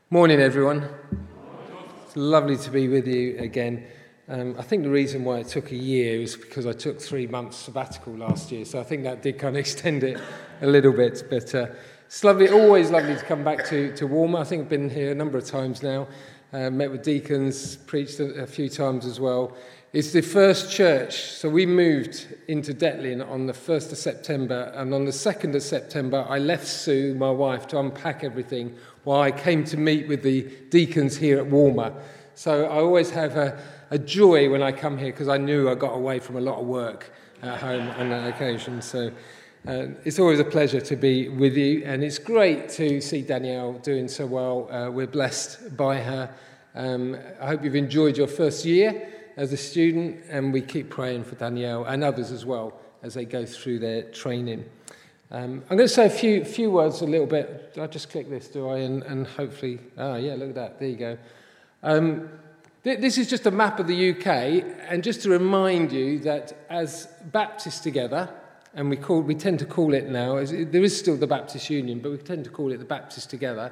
Morning, everyone. It's lovely to be with you again. I think the reason why it took a year was because I took 3 months sabbatical last year, so I think that did kind of extend it a little bit. But it's lovely, always lovely to come back to Walmer. I think I've been here a number of times now. Met with deacons, preached a few times as well. It's the first church, so we moved into Detlin on the 1st of September, and on the 2nd of September I left Sue, my wife, to unpack everything while I came to meet with the deacons here at Walmer. So I always have a joy when I come here because I knew I got away from a lot of work at home on that occasion. So it's always a pleasure to be with you, and it's great to see Danielle doing so well. We're blessed by her. I hope you've enjoyed your first year as a student, and we keep praying for Danielle and others as well as they go through their training. I'm going to say a few words a little bit. I just click this, do I? And hopefully, yeah, look at that. There you go. This is just a map of the UK, and just to remind you that as Baptists together, and we tend to call it now, there is still the Baptist Union, but we tend to call it the Baptists Together,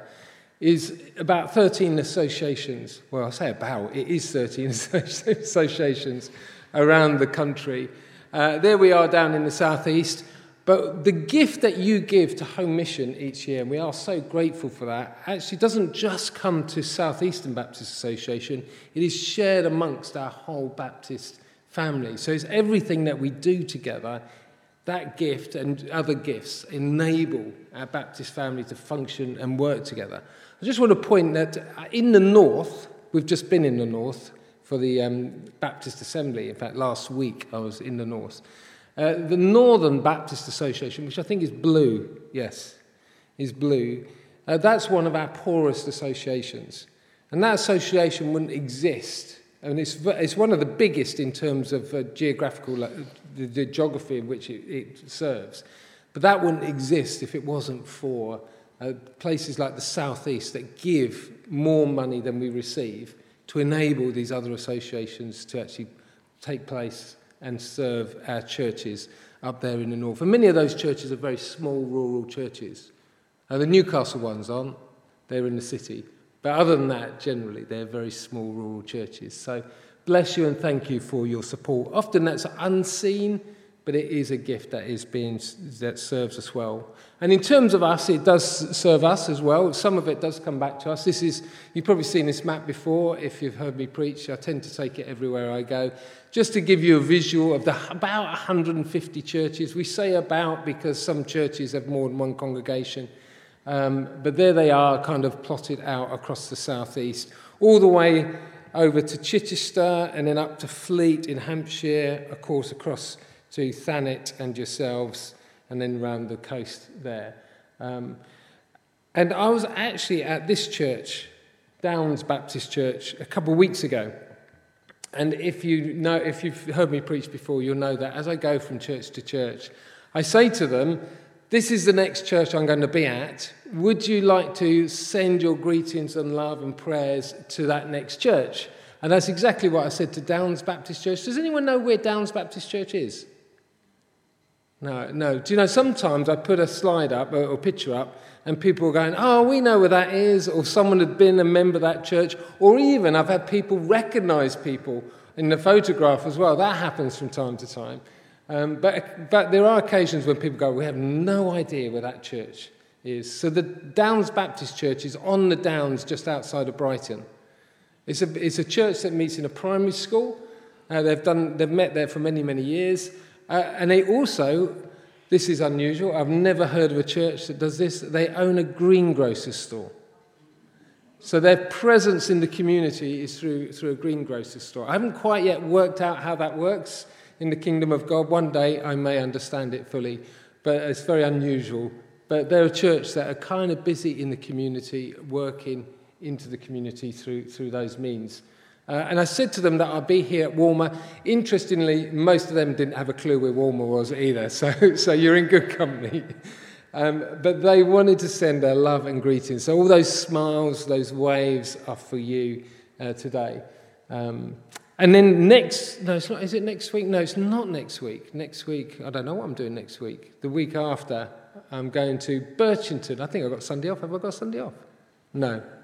is about 13 associations. Well, I say about, it is 13 associations around the country. There we are down in the southeast. But the gift that you give to Home Mission each year, and we are so grateful for that, actually doesn't just come to South Eastern Baptist Association. It is shared amongst our whole Baptist family. So it's everything that we do together. That gift and other gifts enable our Baptist family to function and work together. I just want to point that in the north, we've just been in the north for the Baptist Assembly. In fact, last week I was in the north. The Northern Baptist Association, which I think is blue, yes, is blue, that's one of our poorest associations. And that association wouldn't exist. And it's one of the biggest in terms of geographical, the geography in which it serves. But that wouldn't exist if it wasn't for places like the Southeast that give more money than we receive to enable these other associations to actually take place and serve our churches up there in the north. And many of those churches are very small rural churches. The Newcastle ones aren't. They're in the city. But other than that, generally, they're very small rural churches. So bless you and thank you for your support. Often that's unseen, but it is a gift that serves us well. And in terms of us, it does serve us as well. Some of it does come back to us. You've probably seen this map before. If you've heard me preach, I tend to take it everywhere I go. Just to give you a visual of about 150 churches. We say about because some churches have more than one congregation. But there they are, kind of plotted out across the southeast, all the way over to Chichester and then up to Fleet in Hampshire, of course, across to Thanet and yourselves, and then round the coast there. And I was actually at this church, Downs Baptist Church, a couple of weeks ago. And if you've heard me preach before, you'll know that as I go from church to church, I say to them, this is the next church I'm going to be at. Would you like to send your greetings and love and prayers to that next church? And that's exactly what I said to Downs Baptist Church. Does anyone know where Downs Baptist Church is? No. Do you know, sometimes I put a slide up or a picture up and people are going, oh, we know where that is, or someone had been a member of that church, or even I've had people recognise people in the photograph as well. That happens from time to time. But there are occasions when people go, we have no idea where that church is. So the Downs Baptist Church is on the Downs just outside of Brighton. It's a church that meets in a primary school. They've met there for many, many years. And they also, this is unusual, I've never heard of a church that does this, they own a greengrocer's store. So their presence in the community is through a greengrocer's store. I haven't quite yet worked out how that works in the kingdom of God. One day I may understand it fully, but it's very unusual. But they're a church that are kind of busy in the community, working into the community through those means. And I said to them that I'd be here at Walmer. Interestingly, most of them didn't have a clue where Walmer was either, so you're in good company. But they wanted to send their love and greetings. So all those smiles, those waves are for you today. And then is it next week? No, it's not next week. Next week, I don't know what I'm doing next week. The week after, I'm going to Birchington. I think I've got Sunday off. Have I got Sunday off? No.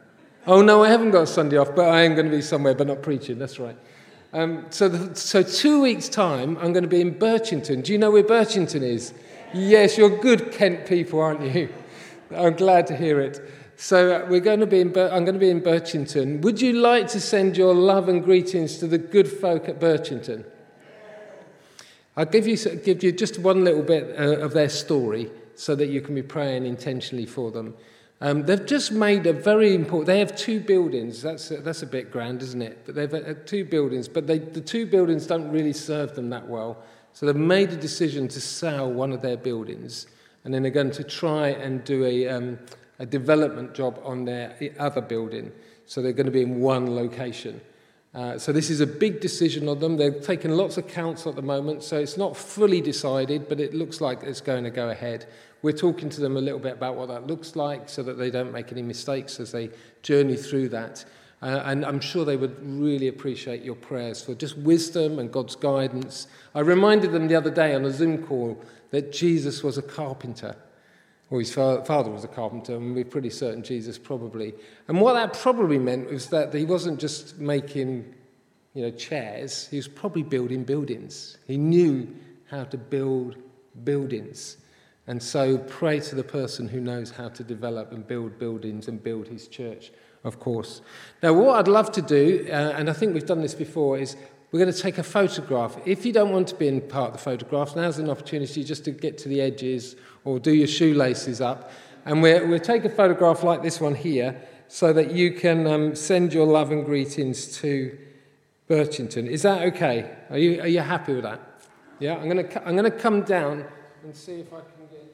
Oh, no, I haven't got a Sunday off, but I am going to be somewhere, but not preaching. That's right. So 2 weeks' time, I'm going to be in Birchington. Do you know where Birchington is? Yes, you're good Kent people, aren't you? I'm glad to hear it. So I'm going to be in Birchington. Would you like to send your love and greetings to the good folk at Birchington? I'll give you just one little bit of their story so that you can be praying intentionally for them. They've just made a very important... They have 2 buildings. That's a bit grand, isn't it? But they've 2 buildings, but the 2 buildings don't really serve them that well. So they've made a decision to sell one of their buildings, and then they're going to try and do a development job on their other building. So they're going to be in one location. So this is a big decision on them. They're taking lots of counsel at the moment, so it's not fully decided, but it looks like it's going to go ahead. We're talking to them a little bit about what that looks like so that they don't make any mistakes as they journey through that. And I'm sure they would really appreciate your prayers for just wisdom and God's guidance. I reminded them the other day on a Zoom call that Jesus was a carpenter. Or his father was a carpenter, and we're pretty certain Jesus probably. And what that probably meant was that he wasn't just making, chairs. He was probably building buildings. He knew how to build buildings. And so pray to the person who knows how to develop and build buildings and build his church, of course. Now, what I'd love to do, and I think we've done this before, is we're going to take a photograph. If you don't want to be in part of the photograph, now's an opportunity just to get to the edges or do your shoelaces up. And we'll take a photograph like this one here so that you can send your love and greetings to Birchington. Is that okay? Are you happy with that? Yeah, I'm going to come down and see if I can get...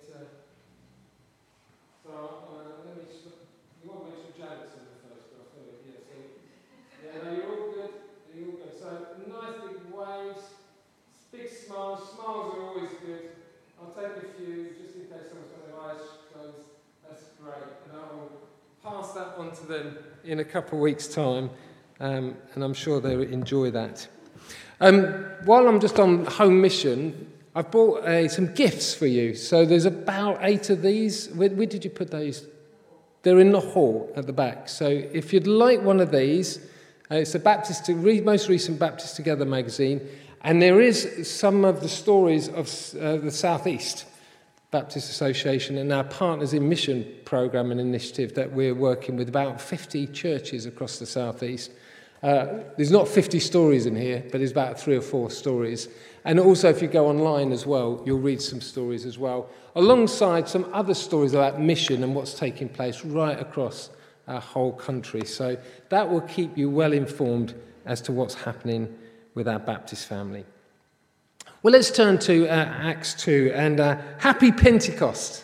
let me just... You want to make sure Janet's in the photograph, don't you? Yeah, no, you're all good. You're all good. So, nice big waves, big smiles. Smiles are always good. I'll take a few, just in case someone's got their eyes closed. That's great. And I'll pass that on to them in a couple of weeks' time, and I'm sure they'll enjoy that. While I'm just on home mission, I've bought some gifts for you. So there's about 8 of these. Where did you put those? They're in the hall at the back. So if you'd like one of these, it's the most recent Baptist Together magazine. And there is some of the stories of the South East Baptist Association and our Partners in Mission program and initiative that we're working with about 50 churches across the South East. There's not 50 stories in here, but there's about 3 or 4 stories. And also, if you go online as well, you'll read some stories as well, alongside some other stories about mission and what's taking place right across our whole country. So that will keep you well informed as to what's happening with our Baptist family. Well, let's turn to Acts 2 and Happy Pentecost.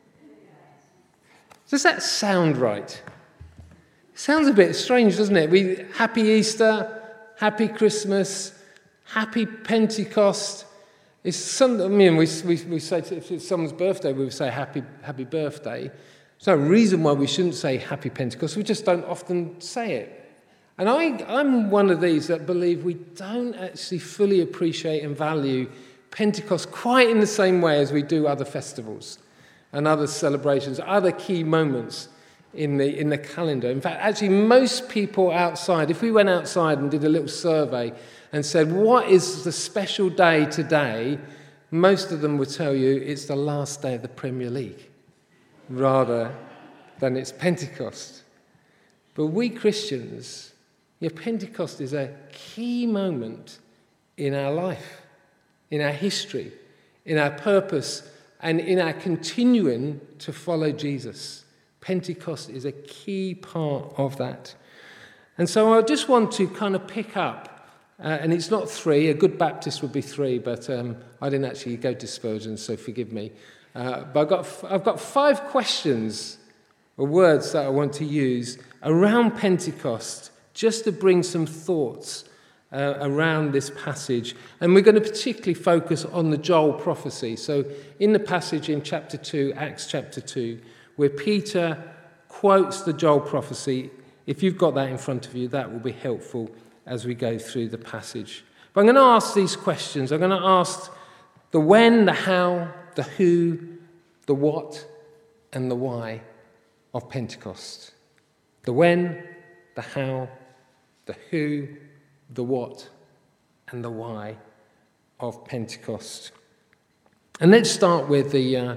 Does that sound right? Sounds a bit strange, doesn't it? Happy Easter, Happy Christmas, Happy Pentecost. It's something. We say if it's someone's birthday, we would say Happy Birthday. There's no reason why we shouldn't say Happy Pentecost. We just don't often say it. And I'm one of these that believe we don't actually fully appreciate and value Pentecost quite in the same way as we do other festivals and other celebrations, other key moments in the calendar. In fact, actually, most people outside, if we went outside and did a little survey and said, what is the special day today, most of them would tell you it's the last day of the Premier League, rather than it's Pentecost. But we Christians, Pentecost is a key moment in our life, in our history, in our purpose, and in our continuing to follow Jesus. Pentecost is a key part of that. And so I just want to kind of pick up, and it's not 3, a good Baptist would be 3, but I didn't actually go to Spurgeon, so forgive me. But I've got 5 questions or words that I want to use around Pentecost, just to bring some thoughts around this passage. And we're going to particularly focus on the Joel prophecy. So in the passage in chapter 2, Acts chapter 2, where Peter quotes the Joel prophecy, if you've got that in front of you, that will be helpful as we go through the passage. But I'm going to ask these questions. I'm going to ask the when, the how, the who, the what, and the why of Pentecost. The when, the how, the who, the what, and the why of Pentecost. And let's start with the,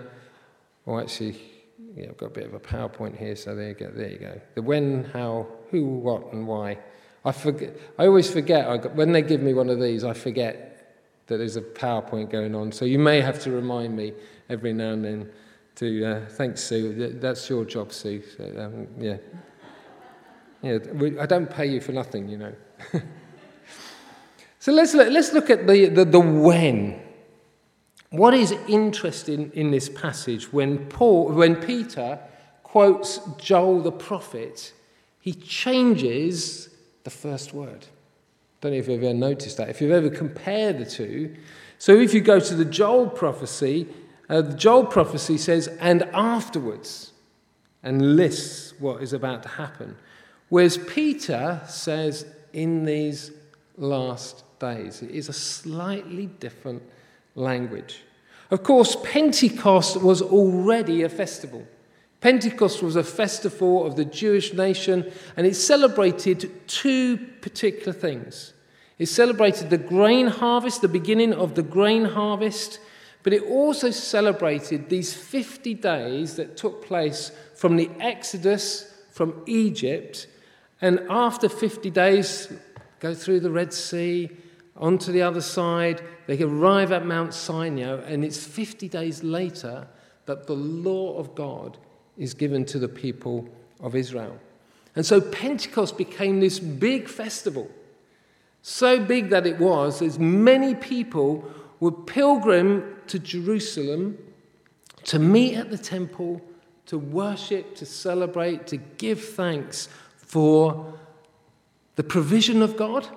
I've got a bit of a PowerPoint here, so there you go. The when, how, who, what, and why. I always forget, when they give me one of these, I forget that there's a PowerPoint going on, so you may have to remind me every now and then to, thanks, Sue, that's your job, Sue, so, yeah. I don't pay you for nothing, you know. So let's look at the when. What is interesting in this passage, when Peter quotes Joel the prophet, he changes the first word. Don't know if you've ever noticed that, if you've ever compared the two. So if you go to the Joel prophecy says, and afterwards, and lists what is about to happen. Whereas Peter says, in these last days. It is a slightly different language. Of course, Pentecost was already a festival. Pentecost was a festival of the Jewish nation, and it celebrated two particular things. It celebrated the grain harvest, the beginning of the grain harvest, but it also celebrated these 50 days that took place from the Exodus from Egypt, and after 50 days, go through the Red Sea, onto the other side, they arrive at Mount Sinai, and it's 50 days later that the law of God is given to the people of Israel. And so Pentecost became this big festival, so big that it was, as many people would pilgrim to Jerusalem to meet at the temple, to worship, to celebrate, to give thanks for the provision of God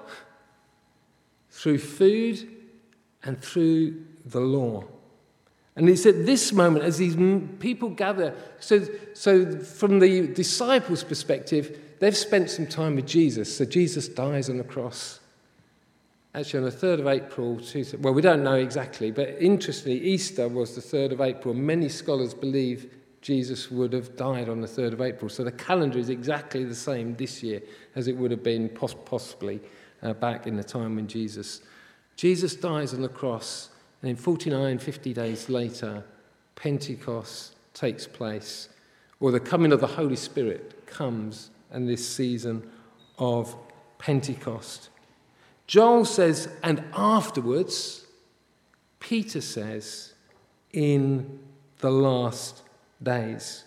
through food and through the law. And it's at this moment, as these people gather, so from the disciples' perspective, they've spent some time with Jesus. So Jesus dies on the cross. Actually, on the 3rd of April, well, we don't know exactly, but interestingly, Easter was the 3rd of April. Many scholars believe Jesus would have died on the 3rd of April. So the calendar is exactly the same this year as it would have been possibly back in the time when Jesus dies on the cross, and in 50 days later, Pentecost takes place, or the coming of the Holy Spirit comes in this season of Pentecost. Joel says, and afterwards, Peter says, in the last days.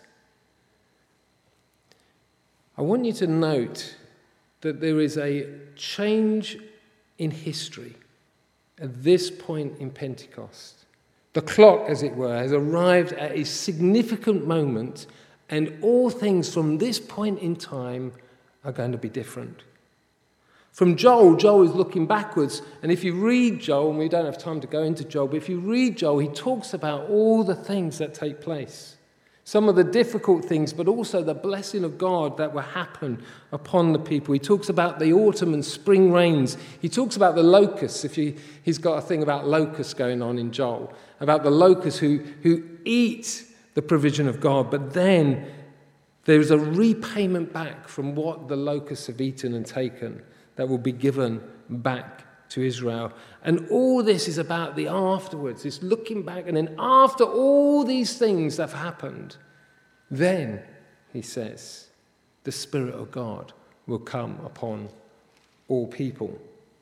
I want you to note that there is a change in history at this point in Pentecost. The clock, as it were, has arrived at a significant moment, and all things from this point in time are going to be different. From Joel is looking backwards, and if you read Joel, and we don't have time to go into Joel, but if you read Joel, he talks about all the things that take place. Some of the difficult things, but also the blessing of God that will happen upon the people. He talks about the autumn and spring rains. He talks about the locusts. He's got a thing about locusts going on in Joel, about the locusts who eat the provision of God, but then there's a repayment back from what the locusts have eaten and taken that will be given back to Israel. And all this is about the afterwards. It's looking back, and then after all these things that have happened, then, he says, the Spirit of God will come upon all people.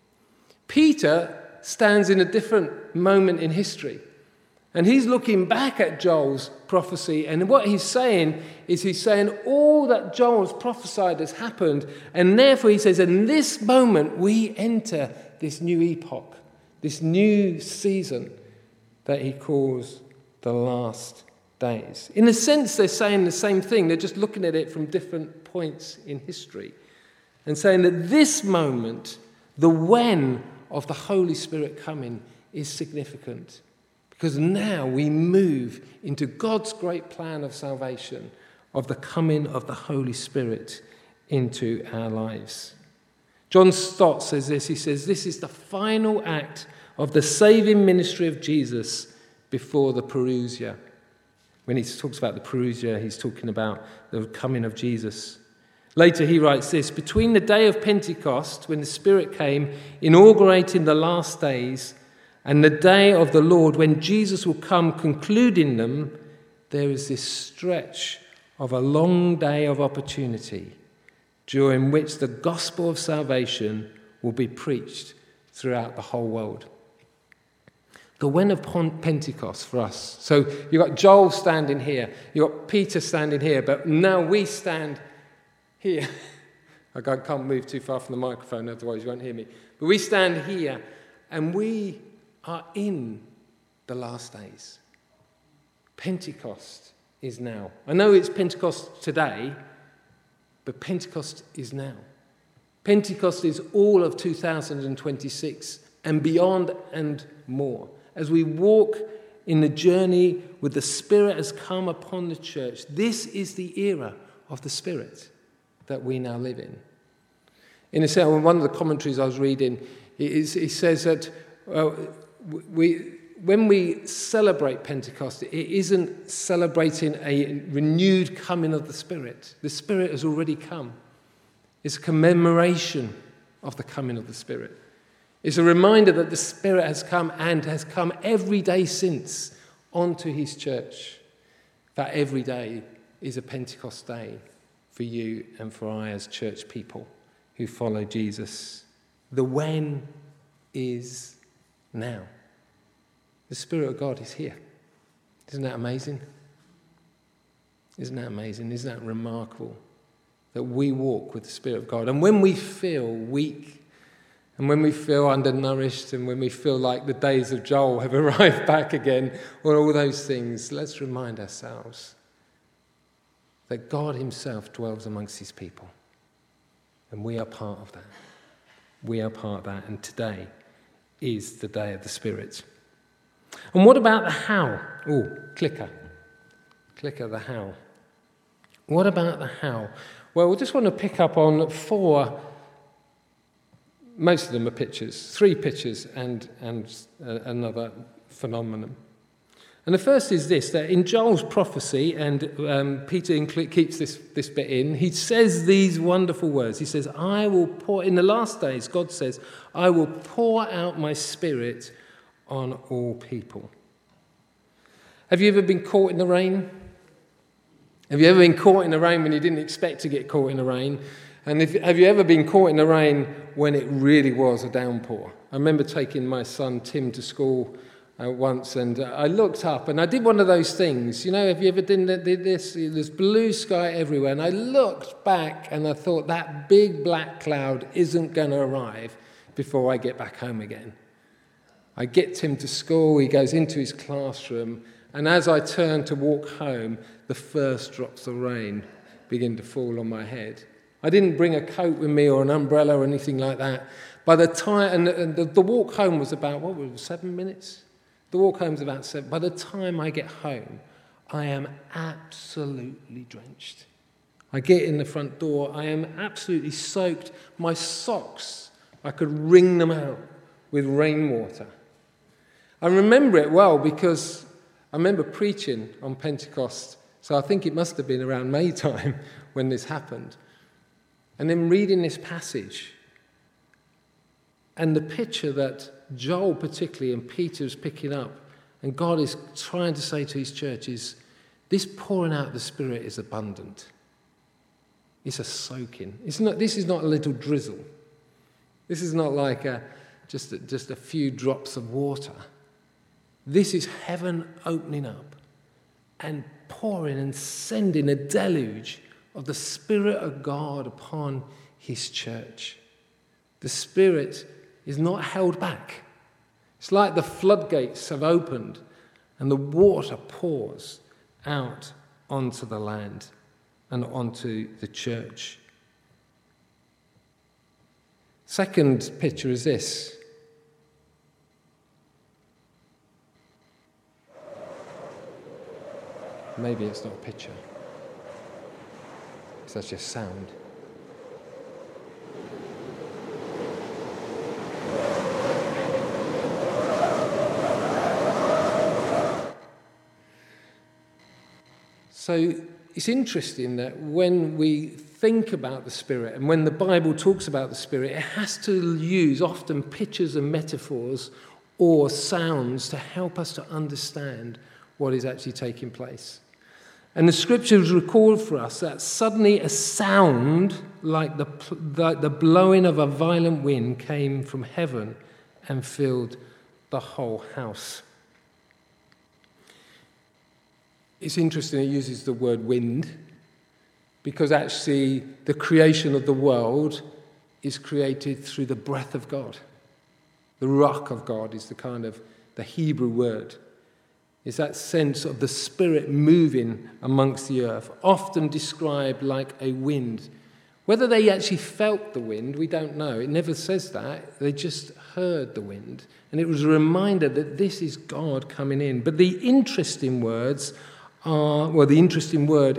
Peter stands in a different moment in history, and he's looking back at Joel's prophecy, and what he's saying all that Joel's prophesied has happened, and therefore he says, in this moment we enter this new epoch, this new season that he calls the last days. In a sense, they're saying the same thing. They're just looking at it from different points in history and saying that this moment, the when of the Holy Spirit coming, is significant, because now we move into God's great plan of salvation, of the coming of the Holy Spirit into our lives. John Stott says this. He says, this is the final act of the saving ministry of Jesus before the parousia. When he talks about the parousia, he's talking about the coming of Jesus. Later he writes this: between the day of Pentecost, when the Spirit came, inaugurating the last days, and the day of the Lord, when Jesus will come, concluding them, there is this stretch of a long day of opportunity during which the gospel of salvation will be preached throughout the whole world. The when of Pentecost for us. So you've got Joel standing here, you've got Peter standing here, but now we stand here. I can't move too far from the microphone, otherwise you won't hear me. But we stand here, and we are in the last days. Pentecost is now. I know it's Pentecost today, but Pentecost is now. Pentecost is all of 2026 and beyond and more. As we walk in the journey with the Spirit has come upon the church, this is the era of the Spirit that we now live in. In one of the commentaries I was reading, it says that when we celebrate Pentecost, it isn't celebrating a renewed coming of the Spirit. The Spirit has already come. It's a commemoration of the coming of the Spirit. It's a reminder that the Spirit has come and has come every day since onto his church. That every day is a Pentecost day for you and for I as church people who follow Jesus. The when is now. The Spirit of God is here. Isn't that amazing? Isn't that amazing? Isn't that remarkable? That we walk with the Spirit of God. And when we feel weak, and when we feel undernourished, and when we feel like the days of Joel have arrived back again, or all those things, let's remind ourselves that God himself dwells amongst his people. And we are part of that. We are part of that. And today is the day of the Spirit. And what about the how? Oh, clicker, the how. What about the how? Well, we just want to pick up on four. Most of them are pictures, 3 pictures and another phenomenon. And the first is this, that in Joel's prophecy, and Peter keeps this bit in, he says these wonderful words. He says, I will pour, in the last days, God says, I will pour out my Spirit on all people. Have you ever been caught in the rain? Have you ever been caught in the rain when you didn't expect to get caught in the rain? And have you ever been caught in the rain when it really was a downpour? I remember taking my son Tim to school once, and I looked up and I did one of those things. You know, have you ever did this? There's blue sky everywhere, and I looked back and I thought that big black cloud isn't going to arrive before I get back home again. I get Tim to school, he goes into his classroom, and as I turn to walk home, the first drops of rain begin to fall on my head. I didn't bring a coat with me or an umbrella or anything like that. By the time, and the walk home was about, 7 minutes? The walk home was about 7. By the time I get home, I am absolutely drenched. I get in the front door, I am absolutely soaked. My socks, I could wring them out with rainwater. I remember it well because I remember preaching on Pentecost, so I think it must have been around May time when this happened. And then reading this passage and the picture that Joel particularly and Peter is picking up and God is trying to say to his church is, this pouring out of the Spirit is abundant. It's a soaking. This is not a little drizzle. This is not like just a few drops of water. This is heaven opening up and pouring and sending a deluge of the Spirit of God upon his church. The Spirit is not held back. It's like the floodgates have opened and the water pours out onto the land and onto the church. Second picture is this. Maybe it's not a picture. That's just sound. So it's interesting that when we think about the Spirit, and when the Bible talks about the Spirit, it has to use often pictures and metaphors or sounds to help us to understand what is actually taking place. And the Scriptures record for us that suddenly a sound like the blowing of a violent wind came from heaven and filled the whole house. It's interesting it uses the word wind, because actually the creation of the world is created through the breath of God. The ruach of God is the Hebrew word. It's that sense of the Spirit moving amongst the earth, often described like a wind. Whether they actually felt the wind, we don't know. It never says that. They just heard the wind. And it was a reminder that this is God coming in. But the interesting words the interesting word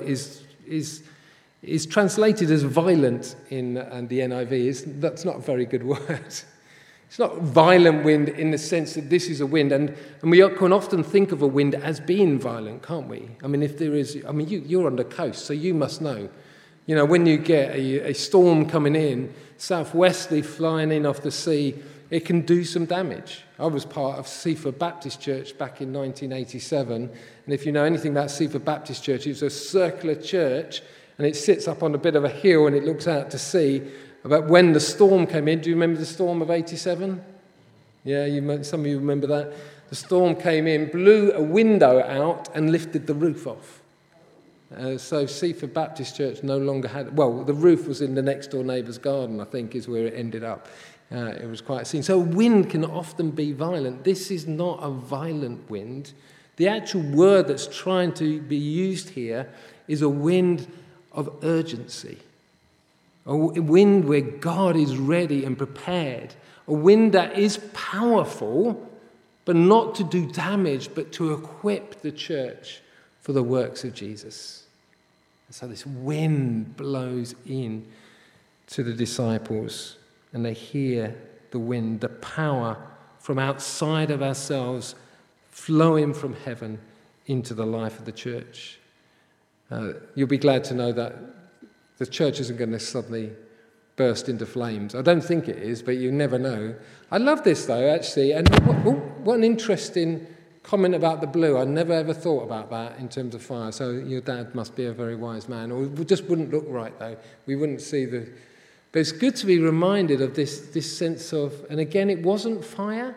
is translated as violent in the NIV. That's not a very good word. It's not violent wind in the sense that this is a wind. And we can often think of a wind as being violent, can't we? I mean, if there is, you're on the coast, so you must know. You know, when you get a storm coming in, southwesterly flying in off the sea, it can do some damage. I was part of Seaford Baptist Church back in 1987. And if you know anything about Seaford Baptist Church, it's a circular church, and it sits up on a bit of a hill and it looks out to sea. About when the storm came in, do you remember the storm of 87? Yeah, some of you remember that. The storm came in, blew a window out and lifted the roof off. So Seaford Baptist Church no longer had, the roof was in the next door neighbour's garden, I think, is where it ended up. It was quite a scene. So wind can often be violent. This is not a violent wind. The actual word that's trying to be used here is a wind of urgency. A wind where God is ready and prepared. A wind that is powerful, but not to do damage, but to equip the church for the works of Jesus. And so this wind blows in to the disciples, and they hear the wind, the power from outside of ourselves flowing from heaven into the life of the church. You'll be glad to know that the church isn't going to suddenly burst into flames. I don't think it is, but you never know. I love this, though, actually. And what an interesting comment about the blue. I never ever thought about that in terms of fire. So your dad must be a very wise man. Or it just wouldn't look right, though. We wouldn't see the... But it's good to be reminded of this sense of... And again, it wasn't fire.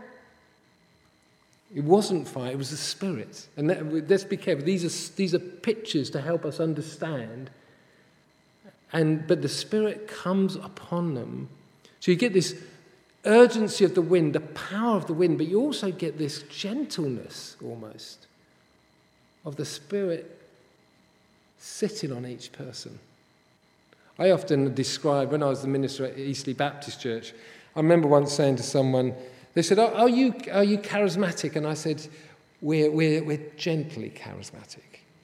It wasn't fire. It was the Spirit. And let's be careful. These are pictures to help us understand. But the Spirit comes upon them. So you get this urgency of the wind, the power of the wind, but you also get this gentleness, almost, of the Spirit sitting on each person. I often describe, when I was the minister at Eastleigh Baptist Church, I remember once saying to someone, they said, are you charismatic? And I said, we're gently charismatic.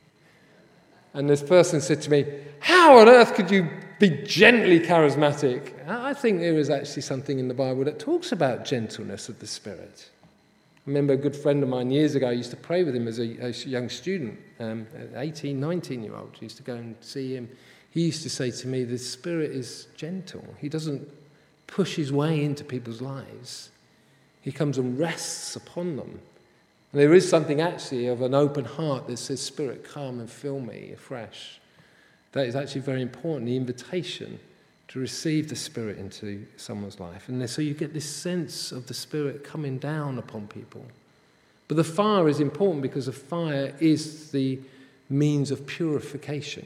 And this person said to me, how on earth could you be gently charismatic? I think there is actually something in the Bible that talks about gentleness of the Spirit. I remember a good friend of mine years ago, I used to pray with him as a young student, 18, 19-year-old. I used to go and see him. He used to say to me, the Spirit is gentle. He doesn't push his way into people's lives. He comes and rests upon them. And there is something actually of an open heart that says, Spirit, come and fill me afresh. That is actually very important, the invitation to receive the Spirit into someone's life. And so you get this sense of the Spirit coming down upon people. But the fire is important because the fire is the means of purification.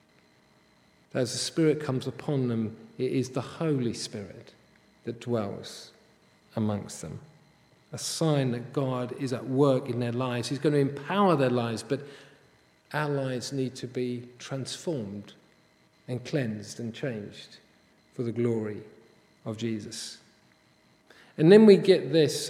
As the Spirit comes upon them, it is the Holy Spirit that dwells amongst them. A sign that God is at work in their lives. He's going to empower their lives, but our lives need to be transformed and cleansed and changed for the glory of Jesus. And then we get this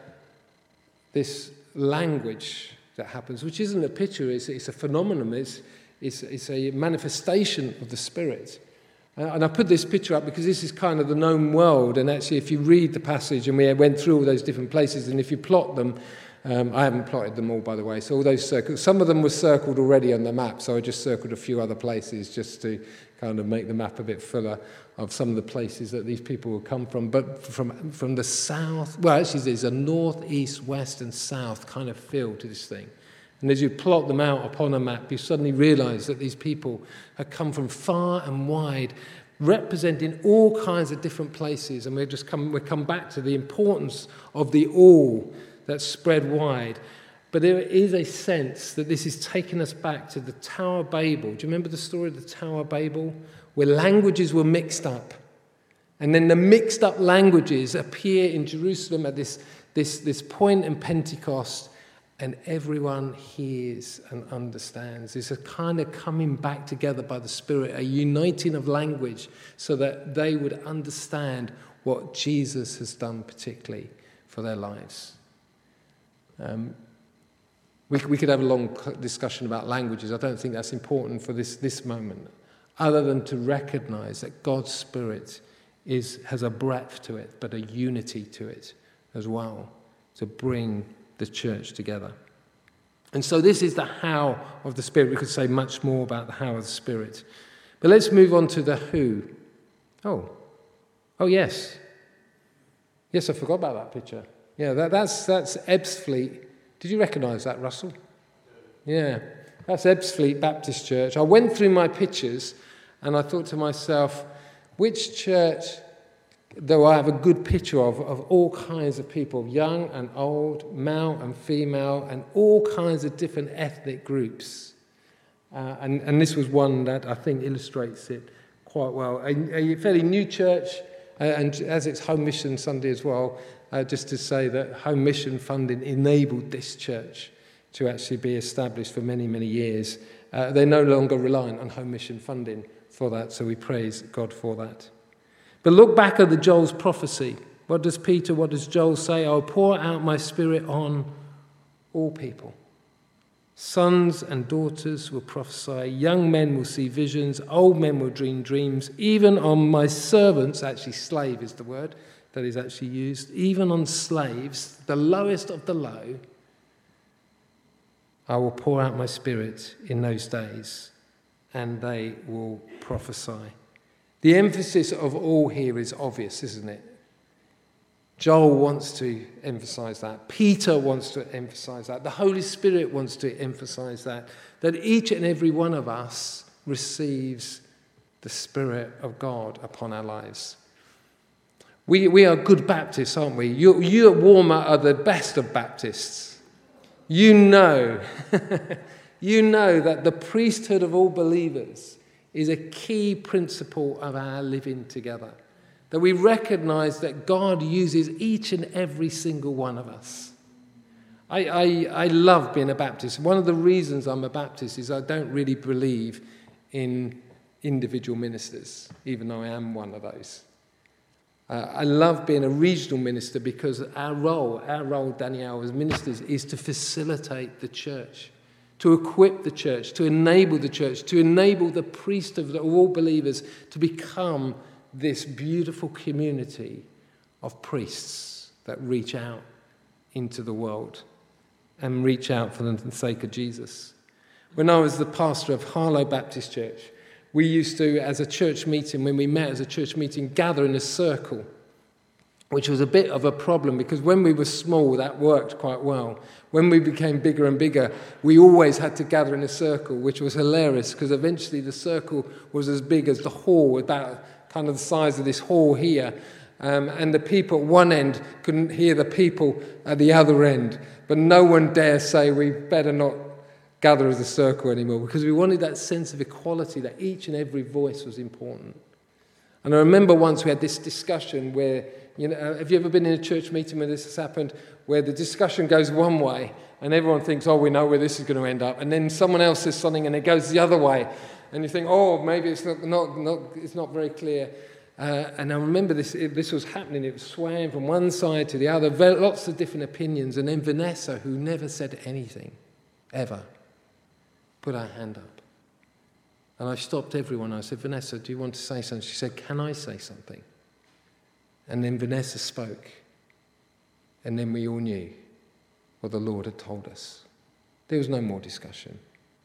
language that happens, which isn't a picture, it's a phenomenon, it's a manifestation of the Spirit. And I put this picture up because this is kind of the known world, and actually if you read the passage, and we went through all those different places, and if you plot them, I haven't plotted them all, by the way. So all those circles, some of them were circled already on the map, so I just circled a few other places just to kind of make the map a bit fuller of some of the places that these people will come from. But from the south, well, actually there's a north, east, west and south kind of feel to this thing. And as you plot them out upon a map, you suddenly realise that these people have come from far and wide, representing all kinds of different places. And we come back to the importance of the all that's spread wide. But there is a sense that this is taking us back to the Tower of Babel. Do you remember the story of the Tower of Babel? Where languages were mixed up. And then the mixed up languages appear in Jerusalem at this point in Pentecost, and everyone hears and understands. There's a kind of coming back together by the Spirit, a uniting of language so that they would understand what Jesus has done particularly for their lives. We could have a long discussion about languages. I don't think that's important for this moment, other than to recognize that God's Spirit has a breadth to it, but a unity to it as well, to bring the church together. And so this is the how of the Spirit. We could say much more about the how of the Spirit. But let's move on to the who. Oh, yes. Yes, I forgot about that picture. Yeah, that's Ebbsfleet. Did you recognise that, Russell? Yeah, that's Ebbsfleet Baptist Church. I went through my pictures and I thought to myself, which church do I have a good picture of all kinds of people, young and old, male and female, and all kinds of different ethnic groups. And this was one that I think illustrates it quite well. A fairly new church, and as it's Home Mission Sunday as well, just to say that Home Mission funding enabled this church to actually be established for many, many years. They're no longer reliant on Home Mission funding for that, so we praise God for that. But look back at the Joel's prophecy. What does Joel say? I'll pour out my Spirit on all people. Sons and daughters will prophesy, young men will see visions, old men will dream dreams, even on my servants, actually slave is the word that is actually used, even on slaves, the lowest of the low, I will pour out my Spirit in those days, and they will prophesy. The emphasis of all here is obvious, isn't it? Joel wants to emphasize that. Peter wants to emphasize that. The Holy Spirit wants to emphasize that each and every one of us receives the Spirit of God upon our lives. We are good Baptists, aren't we? You at Walmart are the best of Baptists. You know that the priesthood of all believers is a key principle of our living together. That we recognize that God uses each and every single one of us. I love being a Baptist. One of the reasons I'm a Baptist is I don't really believe in individual ministers, even though I am one of those. I love being a regional minister because our role, Danielle, as ministers, is to facilitate the church, to equip the church, to enable the priest of all believers to become this beautiful community of priests that reach out into the world and reach out for the sake of Jesus. When I was the pastor of Harlow Baptist Church, we used to, as a church meeting, when we met as a church meeting, gather in a circle, which was a bit of a problem because when we were small, that worked quite well. When we became bigger and bigger, we always had to gather in a circle, which was hilarious because eventually the circle was as big as the hall, about kind of the size of this hall here. And the people at one end couldn't hear the people at the other end. But no one dare say we better not gather as a circle anymore because we wanted that sense of equality, that each and every voice was important. And I remember once we had this discussion where, have you ever been in a church meeting where this has happened, where the discussion goes one way and everyone thinks, we know where this is going to end up. And then someone else says something and it goes the other way. And you think, maybe it's not very clear. And I remember this was happening. It was swaying from one side to the other, lots of different opinions. And then Vanessa, who never said anything, ever, put her hand up. And I stopped everyone. I said, Vanessa, do you want to say something? She said, can I say something? And then Vanessa spoke. And then we all knew what the Lord had told us. There was no more discussion.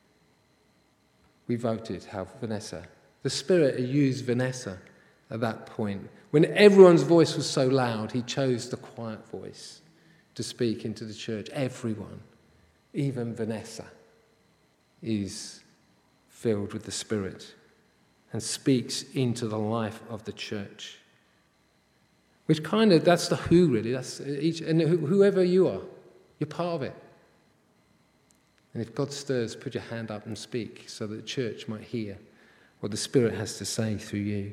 We voted how Vanessa, the Spirit had used Vanessa at that point. When everyone's voice was so loud, he chose the quiet voice to speak into the church. Everyone, even Vanessa, is filled with the Spirit and speaks into the life of the church. Which that's the who really. That's each, and whoever you are, you're part of it. And if God stirs, put your hand up and speak so that the church might hear what the Spirit has to say through you.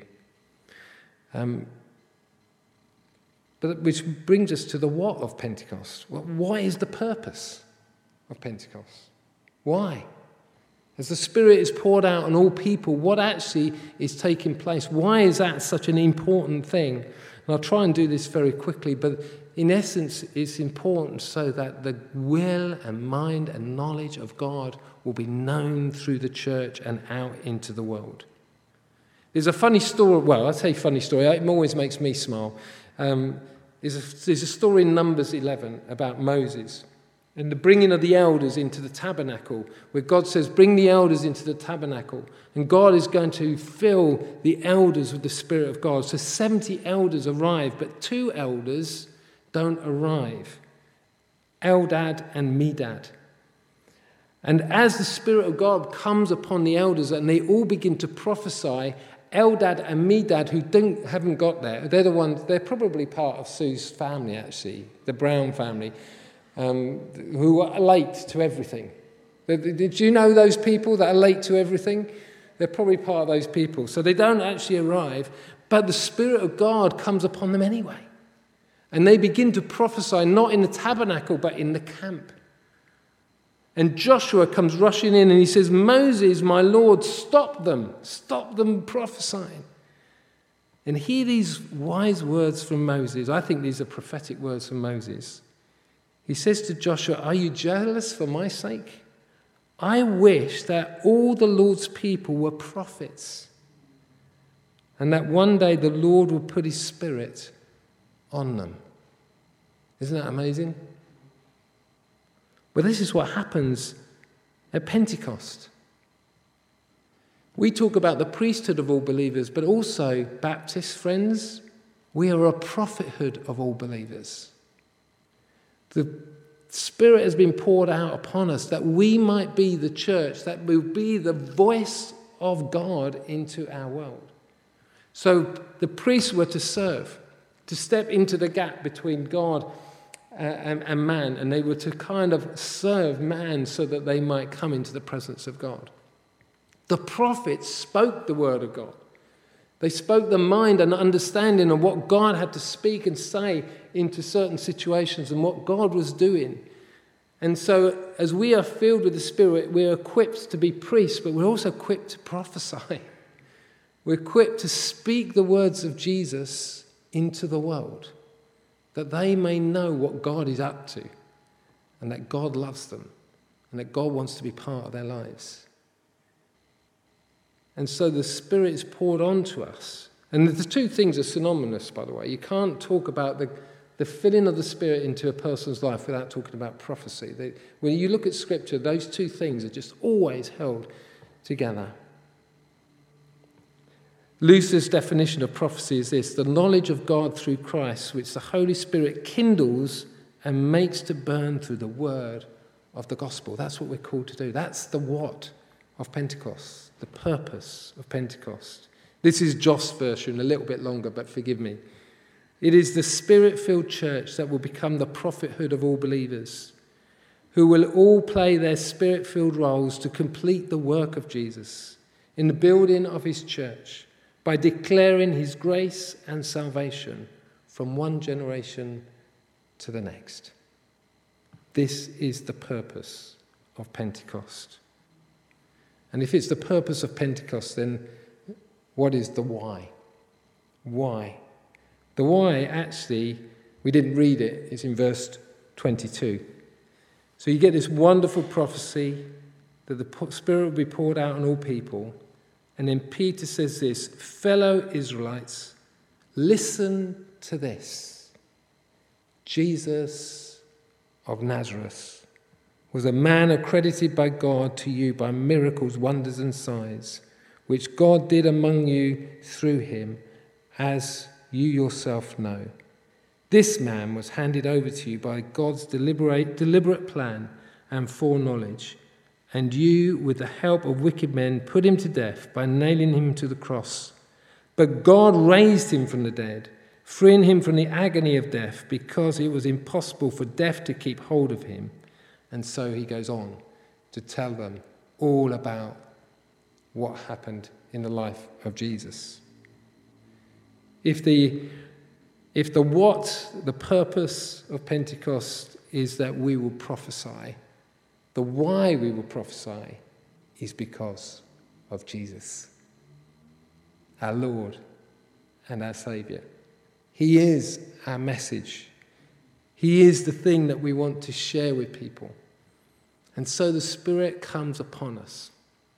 But which brings us to the what of Pentecost. What is the purpose of Pentecost? Why? As the Spirit is poured out on all people, what actually is taking place? Why is that such an important thing? And I'll try and do this very quickly, but in essence, it's important so that the will and mind and knowledge of God will be known through the church and out into the world. There's a funny story, well, I say funny story, it always makes me smile. There's a story in Numbers 11 about Moses and the bringing of the elders into the tabernacle, where God says, bring the elders into the tabernacle. And God is going to fill the elders with the Spirit of God. So 70 elders arrive, but 2 elders don't arrive. Eldad and Medad. And as the Spirit of God comes upon the elders and they all begin to prophesy, Eldad and Medad, who haven't got there, they're probably part of Sue's family actually, the Brown family, who are late to everything. Did you know those people that are late to everything? They're probably part of those people. So they don't actually arrive, but the Spirit of God comes upon them anyway. And they begin to prophesy, not in the tabernacle, but in the camp. And Joshua comes rushing in and he says, Moses, my Lord, stop them prophesying. And hear these wise words from Moses. I think these are prophetic words from Moses. He says to Joshua, are you jealous for my sake? I wish that all the Lord's people were prophets, and that one day the Lord will put his Spirit on them. Isn't that amazing? Well, this is what happens at Pentecost. We talk about the priesthood of all believers, but also, Baptist friends, we are a prophethood of all believers. The Spirit has been poured out upon us that we might be the church, that will be the voice of God into our world. So the priests were to serve, to step into the gap between God and man, and they were to kind of serve man so that they might come into the presence of God. The prophets spoke the word of God. They spoke the mind and understanding of what God had to speak and say into certain situations and what God was doing. And so as we are filled with the Spirit, we're equipped to be priests, but we're also equipped to prophesy. We're equipped to speak the words of Jesus into the world, that they may know what God is up to and that God loves them and that God wants to be part of their lives. And so the Spirit is poured onto us. And the two things are synonymous, by the way. You can't talk about the filling of the Spirit into a person's life without talking about prophecy. When you look at Scripture, those two things are just always held together. Luther's definition of prophecy is this: the knowledge of God through Christ, which the Holy Spirit kindles and makes to burn through the word of the gospel. That's what we're called to do. That's the what of Pentecost, the purpose of Pentecost. This is Joss' version, a little bit longer, but forgive me. It is the Spirit-filled church that will become the prophethood of all believers, who will all play their Spirit-filled roles to complete the work of Jesus in the building of his church by declaring his grace and salvation from one generation to the next. This is the purpose of Pentecost. And if it's the purpose of Pentecost, then what is the why? Why? The why, actually, we didn't read it. It's in verse 22. So you get this wonderful prophecy that the Spirit will be poured out on all people. And then Peter says this: fellow Israelites, listen to this. Jesus of Nazareth was a man accredited by God to you by miracles, wonders and signs, which God did among you through him, as you yourself know. This man was handed over to you by God's deliberate plan and foreknowledge, and you, with the help of wicked men, put him to death by nailing him to the cross. But God raised him from the dead, freeing him from the agony of death, because it was impossible for death to keep hold of him. And so he goes on to tell them all about what happened in the life of Jesus. If the purpose of Pentecost is that we will prophesy, the why we will prophesy is because of Jesus, our Lord and our Saviour. He is our message. He is the thing that we want to share with people. And so the Spirit comes upon us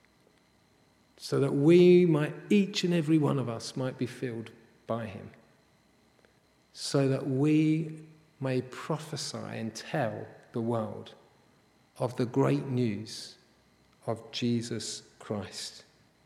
so that we might, each and every one of us, might be filled by him, so that we may prophesy and tell the world of the great news of Jesus Christ,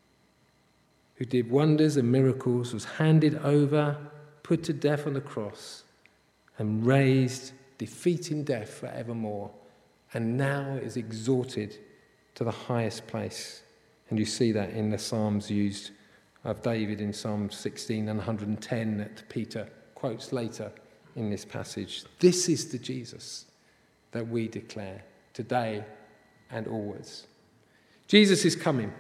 who did wonders and miracles, was handed over, put to death on the cross, and raised, defeating death forevermore, and now is exalted to the highest place. And you see that in the Psalms used of David in Psalm 16 and 110 that Peter quotes later in this passage. This is the Jesus that we declare today and always. Jesus is coming.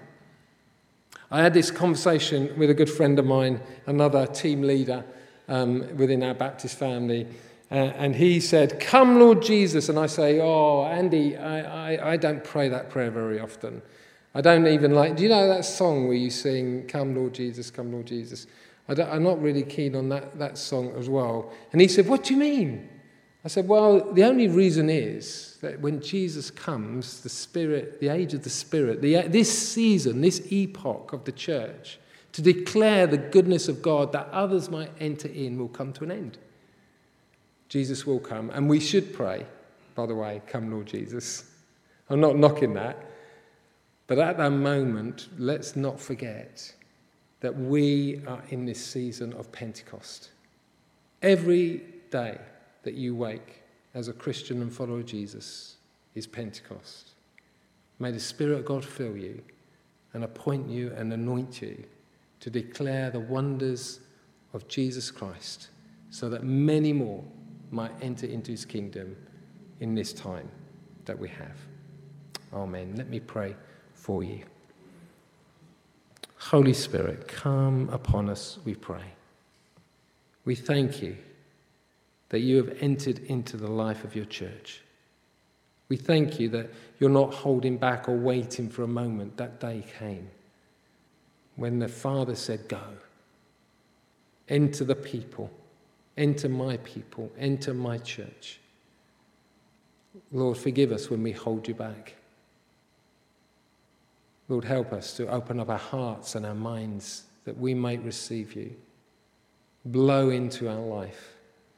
I had this conversation with a good friend of mine, another team leader within our Baptist family, and he said, "Come, Lord Jesus." And I say, "Oh, Andy, I don't pray that prayer very often. I don't even like, do you know that song where you sing, 'Come, Lord Jesus, come, Lord Jesus'? I'm not really keen on that song as well." And he said, "What do you mean?" I said, "Well, the only reason is that when Jesus comes, the Spirit, the age of the Spirit, this season, this epoch of the church, to declare the goodness of God that others might enter in, will come to an end. Jesus will come, and we should pray, by the way, 'Come, Lord Jesus.' I'm not knocking that. But at that moment, let's not forget that we are in this season of Pentecost. Every day that you wake as a Christian and follower of Jesus is Pentecost. May the Spirit of God fill you and appoint you and anoint you to declare the wonders of Jesus Christ, so that many more might enter into his kingdom in this time that we have. Amen. Let me pray for you. Holy Spirit, come upon us, we pray. We thank you that you have entered into the life of your church. We thank you that you're not holding back or waiting for a moment. That day came when the Father said, "Go, enter the people, enter my people, enter my church." Lord, forgive us when we hold you back. Lord, help us to open up our hearts and our minds that we might receive you. Blow into our life.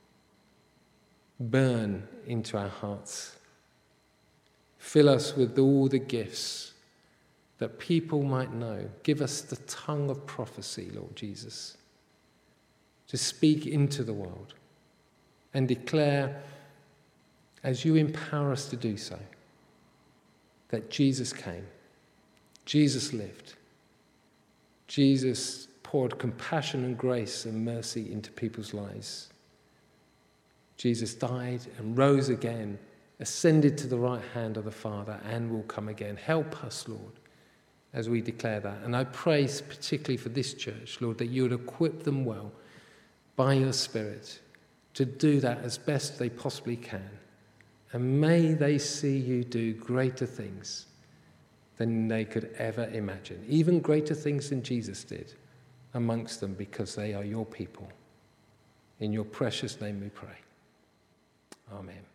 Burn into our hearts. Fill us with all the gifts that people might know. Give us the tongue of prophecy, Lord Jesus, to speak into the world and declare, as you empower us to do so, that Jesus came. Jesus lived. Jesus poured compassion and grace and mercy into people's lives. Jesus died and rose again, ascended to the right hand of the Father, and will come again. Help us, Lord, as we declare that. And I pray particularly for this church, Lord, that you would equip them well by your Spirit to do that as best they possibly can. And may they see you do greater things than they could ever imagine, even greater things than Jesus did amongst them, because they are your people. In your precious name we pray. Amen.